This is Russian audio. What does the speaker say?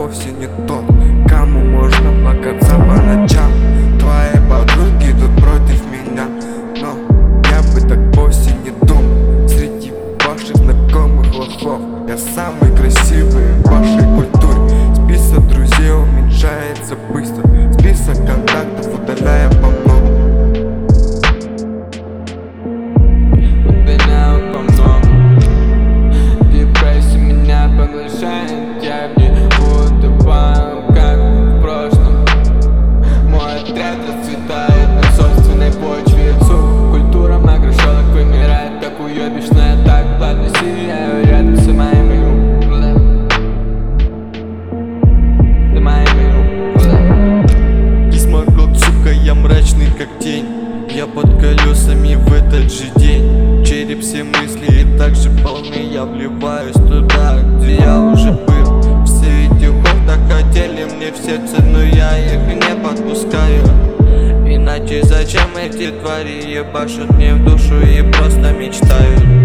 вовсе не тот, кому можно плакаться по ночам. Твои подруги тут против меня, но я бы так вовсе не думал. Среди ваших знакомых лохов я самый красивый в вашей культуре. Список друзей уменьшается быстро, список контактов удаляя по многу. Депрессия меня поглощает, я в нее утопаю, как в прошлом. Мой отряд расцветает на собственной почве. Субкультура макрошелок вымирает, так уебищная, так плавно сияю рядом с моими Кисмогог, сука, я мрачный как тень. Я под колесами в этот же день. Череп все мысли и так же полны. Я вливаюсь туда, где я уже был. Все эти так хотели мне в сердце, но я их не подпускаю. Иначе зачем эти твари ебашут мне в душу и просто мечтают?